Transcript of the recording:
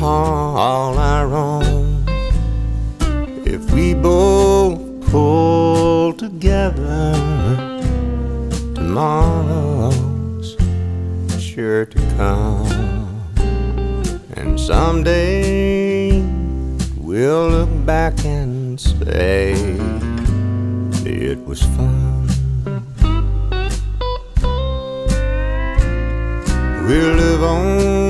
all our own. If we both pull together, tomorrow's sure to come. And someday we'll look back and say it was fun. We'll live on